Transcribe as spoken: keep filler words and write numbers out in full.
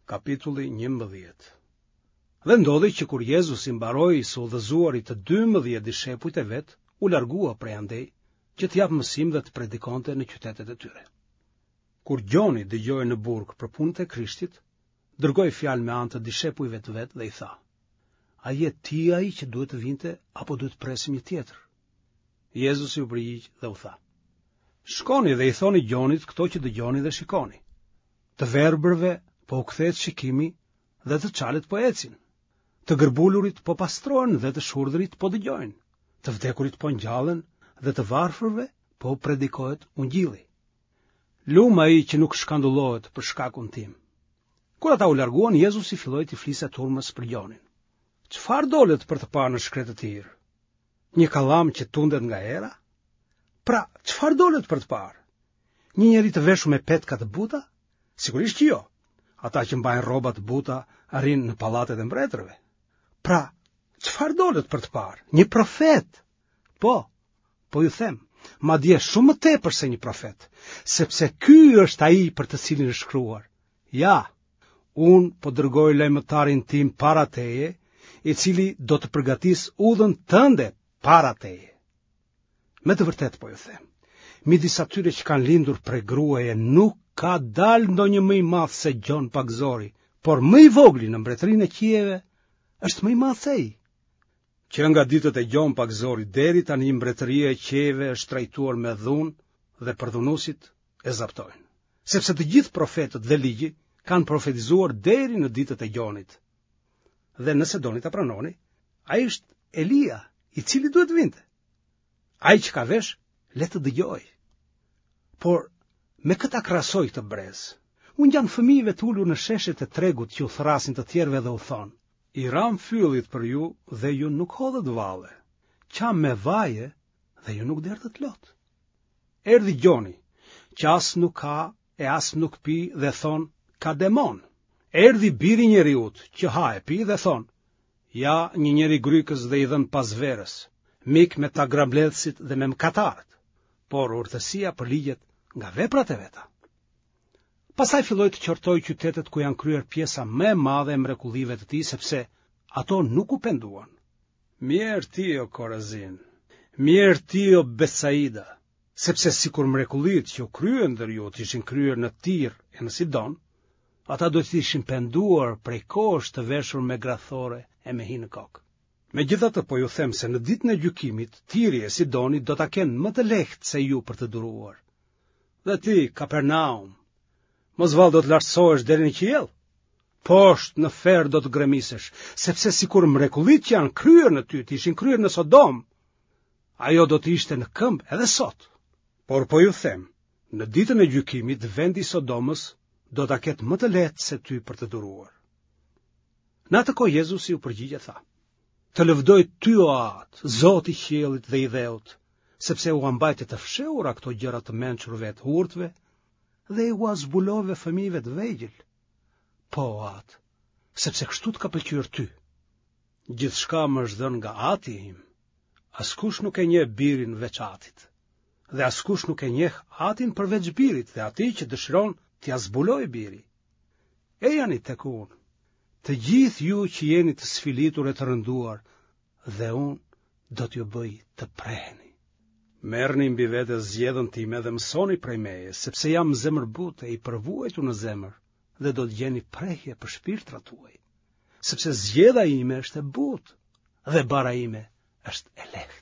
Kapitulli njëmbëdhjetë. Dhe ndodhi që kur Jezusi mbaroi së udhëzuarit të dymbëdhjetë dishepujt e vet, u largua prej andej që të japë mësim dhe të predikonte në qytetet e tyre. Kur Gjoni dëgjoi në burg për punët e Krishtit, dërgoi fjalë me anë të dishepujve të vet dhe i tha: A je ti ai që duhet të vinte apo duhet presim një tjetër? Jezusi u përgjigj dhe u tha: Shkoni dhe i thoni Gjonit këto që dëgjoni dhe shikoni. Të verbërve po u kthehet shikimi dhe të çalet po ecin. Të gërbulurit po pastrohen dhe të shurdhërit po dëgjojnë. Të vdekurit po ngjallen dhe të varfërve po predikohet ungjilli. Lum ai që nuk shkandullohet për shkakun tim. Kur ata u larguan, Jezusi filloi të flisë turmës për Gjonin. Çfarë dolet për të parë në shkretë të tir? Një kallam që tundet nga era? Pra, çfarë dolet për të parë? Një njeri të veshur me petka të buta? Sigurisht që jo. Ata që mbajnë rroba të buta arrin në pallatet e mbretërve. Pra, çfarë dolet për të parë? Një profet? Po, po ju them, madje shumë më tepër se një profet, sepse ky është ai për të cilin është shkruar. Ja, unë po dërgoj lajmëtarin tim para teje, i cili do të përgatis udhën tënde para teje. Me të vërtet po ju them, midis atyre që kanë lindur prej gruaje nuk ka dal ndonjë më i madh se Gjon Pagzori, por më i vogli në mbretërinë e qiejve është më i madh se ai. Që nga ditët e Gjon Pagzori deri tani mbretëria e qiejve është trajtuar me dhunë dhe përdhunuesit e zaptojnë. Sepse të gjithë profetët dhe ligji kanë profetizuar deri në ditët e Gjonit. Dhe nëse doni ta pranoni, ai është Elia, i cili duhet vinte. Ai që ka vesh, le të dëgjoj. Por me këta krasoj të brez, unë janë fëmijëve të ulur në sheshet e tregut që u thrasin të tjerve dhe u thonë: I ram fyllit për ju dhe ju nuk hodhët valle, qam me vaje dhe ju nuk derdhët lot. Erdhi Gjoni, që as nuk ka e as nuk pi dhe thonë: Ka demon. Erdhi biri njeriut, që ha e pi dhe thonë: Ja, një njeri grykës dhe i dhën pas verës, mik me ta grambledhësit dhe me mkatarët, por urtësia për ligjet nga veprat e veta. Pastaj filloi të qortoi qytetet ku janë kryer pjesa më e madhe e mrekullive të tij, sepse ato nuk u penduan. Mirë ti o Korazin, mirë ti o Betsaida, sepse sikur mrekullitë që u kryen ndër ju të ishin kryer në Tir e në Sidon, ata do të ishin penduar prej kohësh të veshur me grathore e me hi në kokë. Megjithatë po ju them se në ditën e gjykimit, Tiri e Sidoni do ta kenë më të lehtë se ju për të duruar. Dhe ti, Kapernaum, mos vallë do të lartësohesh deri në qiell? Poshtë në ferr do të gremisesh, sepse sikur mrekullitë që janë kryer në ty të ishin kryer në Sodom, ajo do të ishte në këmbë edhe sot. Por po ju them, në ditën e gjykimit vendi i Sodomës do ta ketë më të lehtë se ty për të duruar. Në atë kohë Jezusi u përgjigj e tha: Të lëvdoj ty o atë, Zoti i qiellit dhe i dheut, sepse u ambajte të fshehura këto gjëra të mençurve të urtëve dhe u zbulove fëmijëve të vegjël. Po atë, sepse kështu të ka pëlqyer ty. Gjithçka më është dhënë nga Ati im. Askush nuk e njeh birin veç Atit, dhe askush nuk e njeh Atin përveç birit, dhe atij që dëshiron t'ia zbulojë biri. E jani tek unë, të gjithë ju që jeni të sfilitur e të rënduar, dhe unë do t'ju bëj të preheni. Merrni mbi vete zgjedhën time dhe mësoni prej meje, sepse jam zemër butë e i përvuajtur në zemër, dhe do të gjeni prehje për shpirtrat tuaj, sepse zgjedha ime është e butë dhe bara ime është e lehtë.